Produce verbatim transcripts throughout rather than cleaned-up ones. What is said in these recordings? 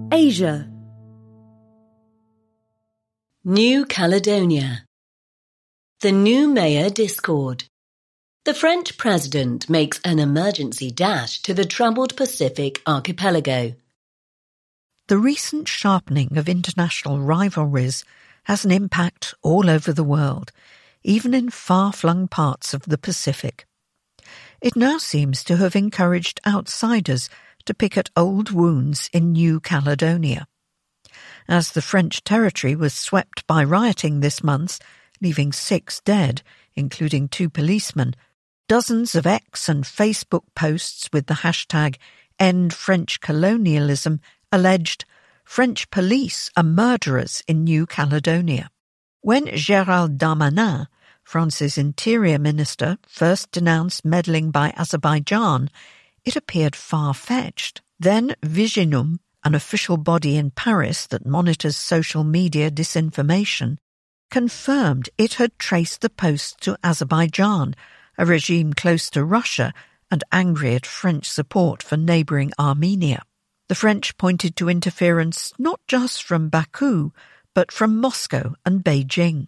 Asia. New Caledonia. The new mayor discord. The French president makes an emergency dash to the troubled Pacific archipelago. The recent sharpening of international rivalries has an impact all over the world, even in far-flung parts of the Pacific. It now seems to have encouraged outsiders to pick at old wounds in New Caledonia. As the French territory was swept by rioting this month, leaving six dead, including two policemen, dozens of X and Facebook posts with the hashtag End French Colonialism alleged French police are murderers in New Caledonia. When Gérald Darmanin, France's interior minister, first denounced meddling by Azerbaijan, it appeared far-fetched. Then Viginum, an official body in Paris that monitors social media disinformation, confirmed it had traced the posts to Azerbaijan, a regime close to Russia and angry at French support for neighbouring Armenia. The French pointed to interference not just from Baku, but from Moscow and Beijing.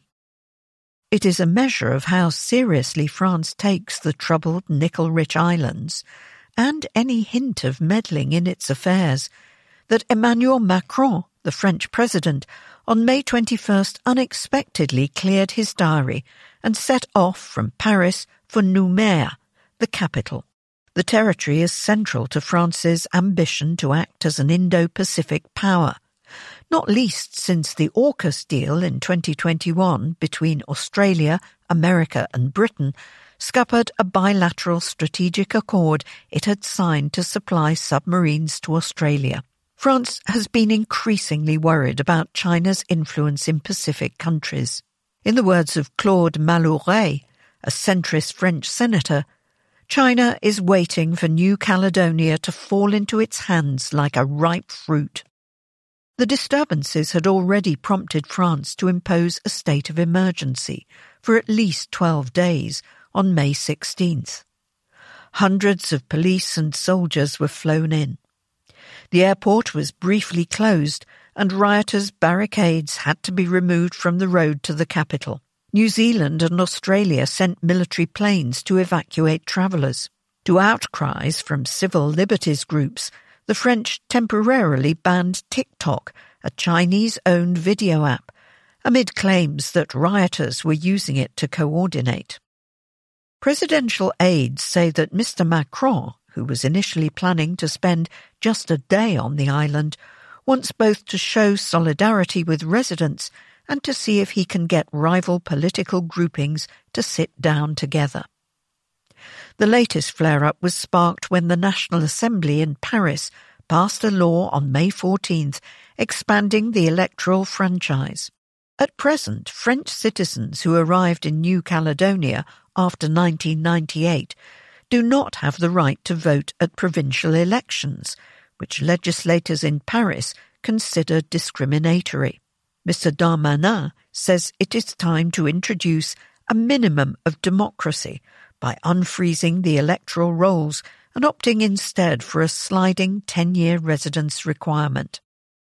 It is a measure of how seriously France takes the troubled nickel-rich islands and any hint of meddling in its affairs that Emmanuel Macron, the French president, on May twenty-first unexpectedly cleared his diary and set off from Paris for Nouméa, the capital. The territory is central to France's ambition to act as an Indo-Pacific power, not least since the AUKUS deal in twenty twenty-one between Australia, America and Britain scuppered a bilateral strategic accord it had signed to supply submarines to Australia. France has been increasingly worried about China's influence in Pacific countries. In the words of Claude Malhuret, a centrist French senator, China is waiting for New Caledonia to fall into its hands like a ripe fruit. The disturbances had already prompted France to impose a state of emergency for at least twelve days on May sixteenth. Hundreds of police and soldiers were flown in. The airport was briefly closed and rioters' barricades had to be removed from the road to the capital. New Zealand and Australia sent military planes to evacuate travellers. To outcries from civil liberties groups, the French temporarily banned TikTok, a Chinese-owned video app, amid claims that rioters were using it to coordinate. Presidential aides say that Mister Macron, who was initially planning to spend just a day on the island, wants both to show solidarity with residents and to see if he can get rival political groupings to sit down together. The latest flare-up was sparked when the National Assembly in Paris passed a law on May fourteenth expanding the electoral franchise. At present, French citizens who arrived in New Caledonia after nineteen ninety-eight do not have the right to vote at provincial elections, which legislators in Paris consider discriminatory. Mister Darmanin says it is time to introduce a minimum of democracy by unfreezing the electoral rolls and opting instead for a sliding ten-year residence requirement.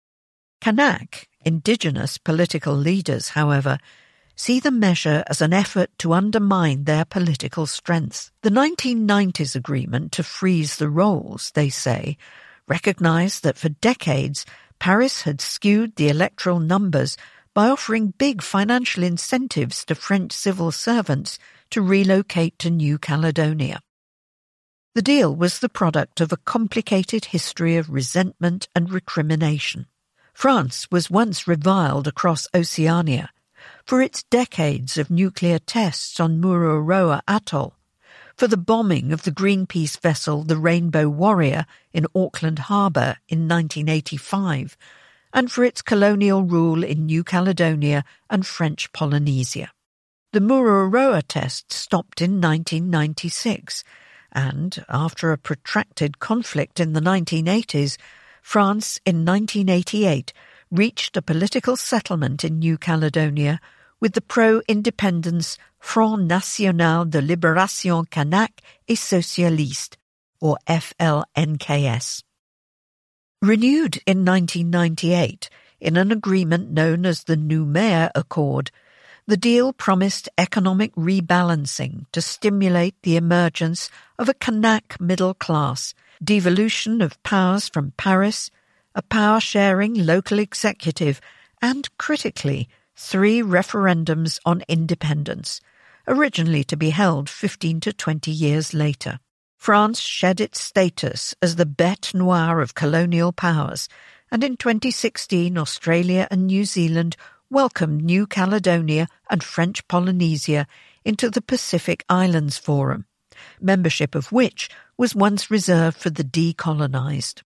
Kanak, indigenous political leaders, however, see the measure as an effort to undermine their political strength. The nineteen nineties agreement to freeze the rolls, they say, recognised that for decades Paris had skewed the electoral numbers by offering big financial incentives to French civil servants to relocate to New Caledonia. The deal was the product of a complicated history of resentment and recrimination. France was once reviled across Oceania for its decades of nuclear tests on Mururoa Atoll, for the bombing of the Greenpeace vessel the Rainbow Warrior in Auckland Harbour in nineteen eighty-five, and for its colonial rule in New Caledonia and French Polynesia. The Mururoa test stopped in nineteen ninety-six, and, after a protracted conflict in the nineteen eighties, France in nineteen eighty-eight reached a political settlement in New Caledonia with the pro-independence Front National de Libération Kanak et Socialiste, or F L N K S. Renewed in nineteen ninety-eight in an agreement known as the Nouméa Accord, the deal promised economic rebalancing to stimulate the emergence of a Kanak middle class, devolution of powers from Paris, a power-sharing local executive, and, critically, three referendums on independence, originally to be held fifteen to twenty years later. France shed its status as the bête noire of colonial powers, and in twenty sixteen Australia and New Zealand welcomed New Caledonia and French Polynesia into the Pacific Islands Forum, membership of which was once reserved for the decolonised.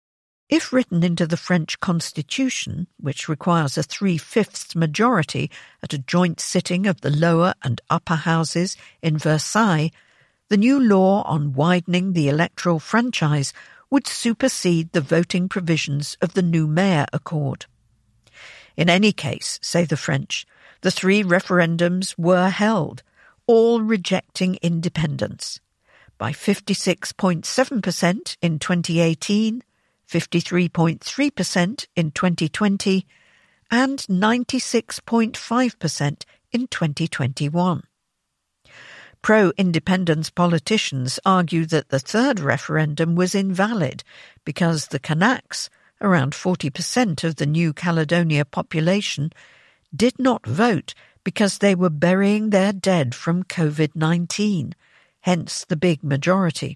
If written into the French constitution, which requires a three-fifths majority at a joint sitting of the lower and upper houses in Versailles, the new law on widening the electoral franchise would supersede the voting provisions of the Nouméa Accord. In any case, say the French, the three referendums were held, all rejecting independence, by fifty-six point seven percent in twenty eighteen, fifty-three point three percent in twenty twenty, and ninety-six point five percent in twenty twenty-one. Pro-independence politicians argue that the third referendum was invalid because the Kanaks, around forty percent of the New Caledonia population, did not vote because they were burying their dead from covid nineteen, hence the big majority.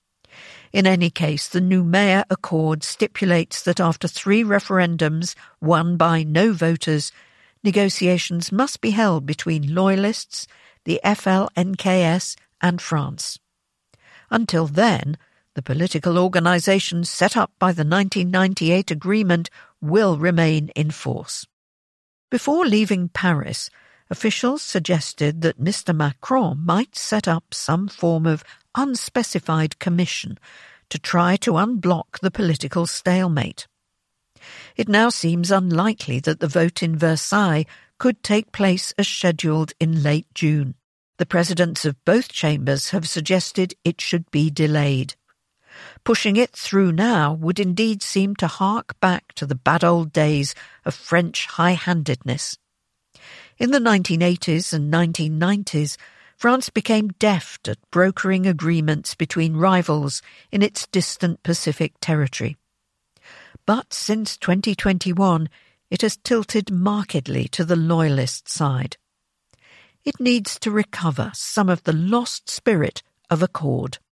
In any case, the Nouméa Accord stipulates that after three referendums won by no voters, negotiations must be held between loyalists, the F L N K S and France. Until then, the political organisation set up by the nineteen ninety-eight agreement will remain in force. Before leaving Paris, officials suggested that Mister Macron might set up some form of unspecified commission to try to unblock the political stalemate. It now seems unlikely that the vote in Versailles could take place as scheduled in late June. The presidents of both chambers have suggested it should be delayed. Pushing it through now would indeed seem to hark back to the bad old days of French high-handedness. In the nineteen eighties and nineteen nineties, France became deft at brokering agreements between rivals in its distant Pacific territory. But since twenty twenty-one, it has tilted markedly to the loyalist side. It needs to recover some of the lost spirit of accord.